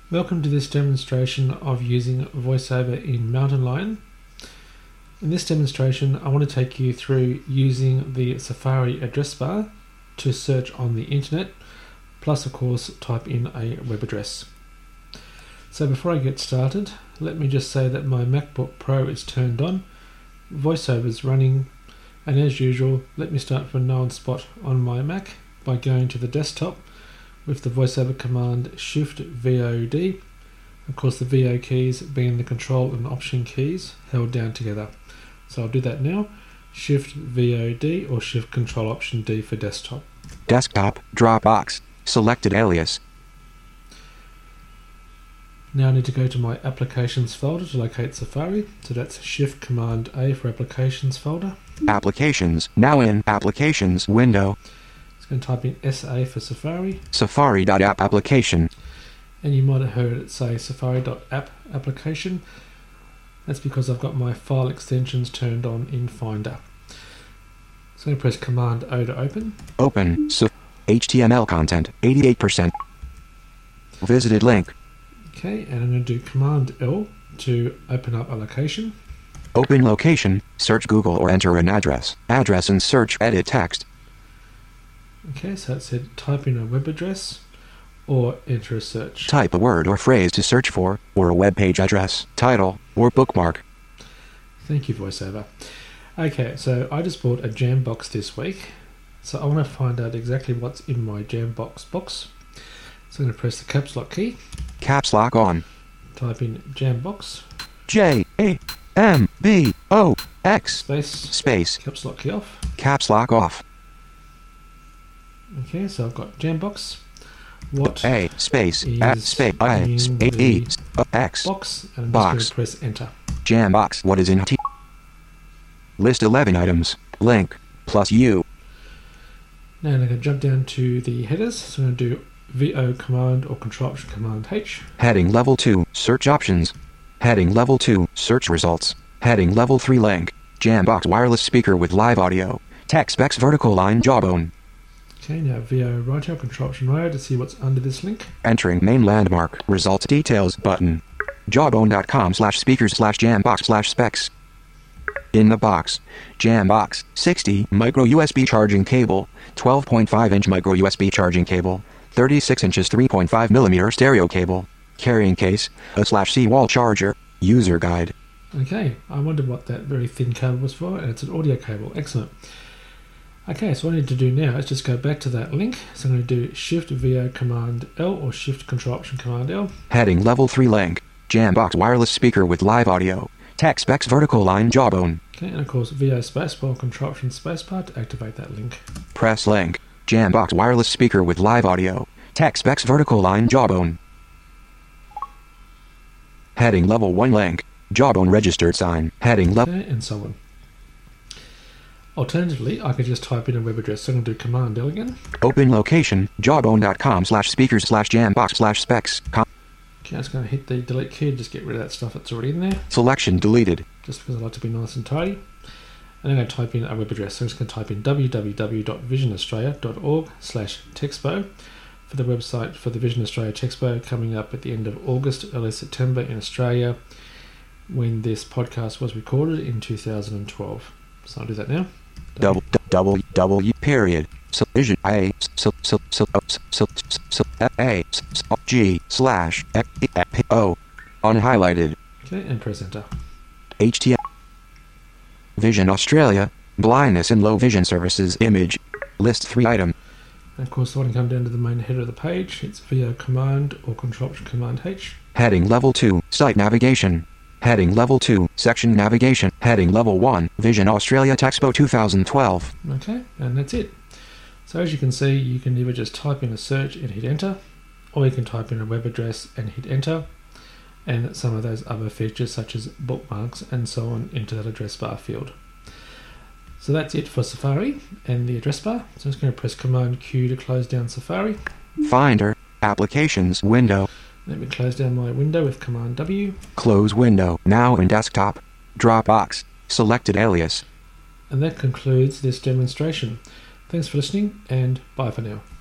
Welcome to this demonstration of using VoiceOver in Mountain Lion. In this demonstration, I want to take you through using the Safari address bar to search on the internet, plus of course type in a web address. So before I get started, let me just say that my MacBook Pro is turned on, VoiceOver is running, and as usual, let me start from a known spot on my Mac by going to the desktop with the VoiceOver command Shift VOD, of course the VO keys being the Control and Option keys held down together. So I'll do that now. Shift VOD or Shift Control Option D for desktop. Desktop, Dropbox, selected alias. Now I need to go to my Applications folder to locate Safari. So that's Shift Command A for Applications folder. Applications, now in Applications window. It's going to type in SA for Safari. Safari.app application. And you might have heard it say Safari.app application. That's because I've got my file extensions turned on in Finder. So I'm going to press Command O to open. Open, HTML content, 88%. Visited link. Okay, and I'm going to do Command L to open up a location. Open location, search Google or enter an address. Address and search edit text. Okay, so it said type in a web address or enter a search. Type a word or phrase to search for, or a web page address, title, or bookmark. Thank you, VoiceOver. Okay, so I just bought a Jambox this week. So I want to find out exactly what's in my Jambox box. So I'm going to press the caps lock key. Caps lock on. Type in Jambox. JAMBOX. Space. Caps lock key off. Caps lock off. Okay, so I've got Jambox. What A space is space in E the X box, and I'm box. just going to press enter. Jambox. What is in T? List 11 items. Link plus U. Now I'm going to jump down to the headers. So I'm going to do VO command or Control Option command H. Heading level 2. Search options. Heading level 2. Search results. Heading level 3. Link. Jambox wireless speaker with live audio. Tech specs vertical line jawbone. Okay, now VO right arrow, Control Option right arrow to see what's under this link. Entering main landmark. Results details button. Jawbone.com/speakers/jambox/specs. In the box. Jambox 60 micro USB charging cable, 12.5 inch micro USB charging cable, 36 inches 3.5 millimeter stereo cable, carrying case, a/C wall charger, user guide. Okay, I wondered what that very thin cable was for, and it's an audio cable. Excellent. Okay, so what I need to do now is just go back to that link. So I'm going to do Shift VO Command L or Shift Control Option Command L. Heading level 3 link. Jambox wireless speaker with live audio. Tech specs vertical line jawbone. Okay, and of course VO spacebar, Control Option spacebar to activate that link. Press link. Jambox wireless speaker with live audio. Tech specs vertical line jawbone. Heading level 1 link. Jawbone registered sign. Heading level. Okay, and so on. Alternatively, I could just type in a web address. So I'm going to do Command L again. Open location. Jawbone.com/speakers/jambox/specs. Okay, I'm just going to hit the delete key to just get rid of that stuff that's already in there. Selection deleted. Just because I like to be nice and tidy. And I'm going to type in a web address. So I'm just going to type in www.visionaustralia.org/Texpo for the website for the Vision Australia Texpo coming up at the end of August, early September in Australia when this podcast was recorded in 2012. So I'll do that now. W period vision A G slash O unhighlighted. Okay, and press enter. HTML Vision Australia blindness and low vision services image list 3 item. And of course, I want to come down to the main header of the page. It's VO command or Control Option command H. Heading level 2 site navigation. Heading level 2 section navigation. Heading level 1 Vision Australia Texpo 2012. Okay, and that's it. So as you can see, you can either just type in a search and hit enter, or you can type in a web address and hit enter, and some of those other features such as bookmarks and so on into that address bar field. So that's it for Safari and the address bar. So I'm just going to press Command Q to close down Safari. Finder, Applications window. Let me close down my window with Command W. Close window, now in desktop. Dropbox, selected alias. And that concludes this demonstration. Thanks for listening, and bye for now.